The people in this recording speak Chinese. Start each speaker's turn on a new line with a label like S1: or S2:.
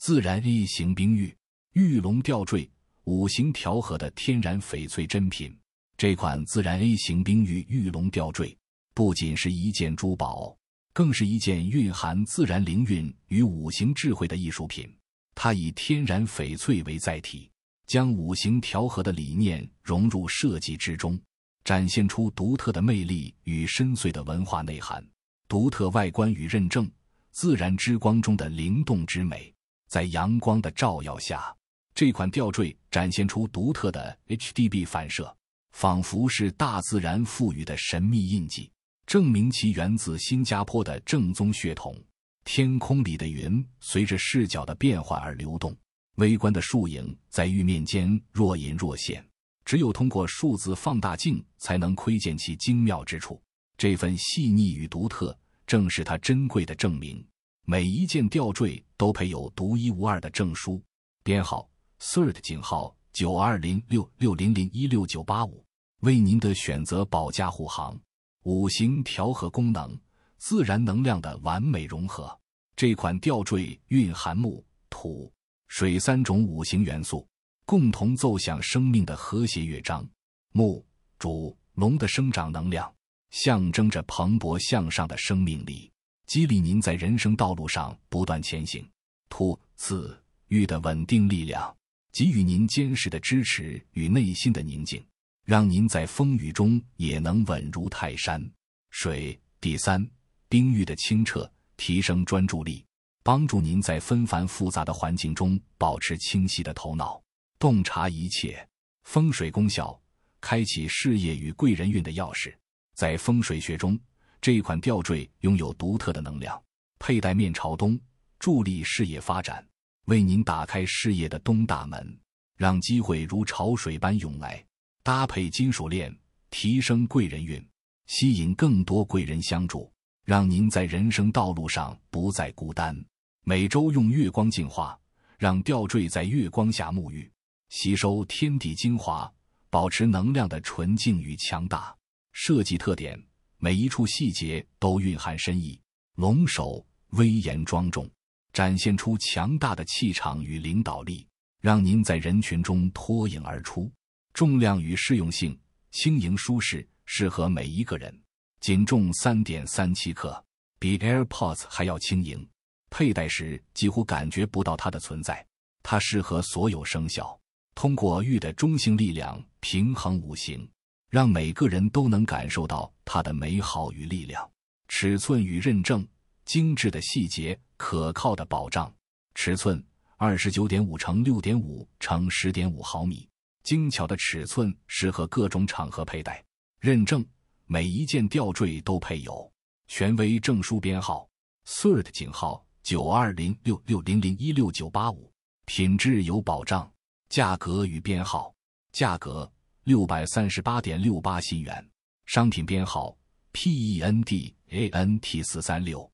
S1: 自然 A 型冰玉，玉龙吊坠，五行调和的天然翡翠珍品。这款自然 A 型冰玉玉龙吊坠，不仅是一件珠宝，更是一件蕴含自然灵韵与五行智慧的艺术品。它以天然翡翠为载体，将五行调和的理念融入设计之中，展现出独特的魅力与深邃的文化内涵。独特外观与认证，自然之光中的灵动之美，在阳光的照耀下，这款吊坠展现出独特的 HDB 反射，仿佛是大自然赋予的神秘印记，证明其源自新加坡的正宗血统。天空里的云随着视角的变换而流动，微观的树影在玉面间若隐若现，只有通过数字放大镜才能窥见其精妙之处。这份细腻与独特，正是它珍贵的证明。每一件吊坠都配有独一无二的证书，编号 CERT 井号920660016985，为您的选择保驾护航。五行调和功能，自然能量的完美融合。这款吊坠蕴含木、土、水三种五行元素，共同奏响生命的和谐乐章。木主龙的生长能量，象征着蓬勃向上的生命力，激励您在人生道路上不断前行。土子玉的稳定力量，给予您坚实的支持与内心的宁静，让您在风雨中也能稳如泰山。水第三，冰玉的清澈，提升专注力，帮助您在纷繁复杂的环境中保持清晰的头脑，洞察一切。风水功效，开启事业与贵人运的钥匙。在风水学中，这款吊坠拥有独特的能量，佩戴面朝东，助力事业发展，为您打开事业的东大门，让机会如潮水般涌来。搭配金属链，提升贵人运，吸引更多贵人相助，让您在人生道路上不再孤单。每周用月光净化，让吊坠在月光下沐浴，吸收天地精华，保持能量的纯净与强大。设计特点，每一处细节都蕴含深意。龙首威严庄重，展现出强大的气场与领导力，让您在人群中脱颖而出。重量与适用性，轻盈舒适，适合每一个人。仅重 3.37 克，比 AirPods 还要轻盈，佩戴时几乎感觉不到它的存在。它适合所有生肖，通过玉的中性力量平衡五行，让每个人都能感受到它的美好与力量。尺寸与认证，精致的细节，可靠的保障。尺寸 29.5 乘 6.5 乘 10.5 毫米，精巧的尺寸适合各种场合佩戴。认证，每一件吊坠都配有权威证书编号 CERT 井号920660016985，品质有保障。价格与编号，价格 638.68 新元，商品编号 PENDANT436。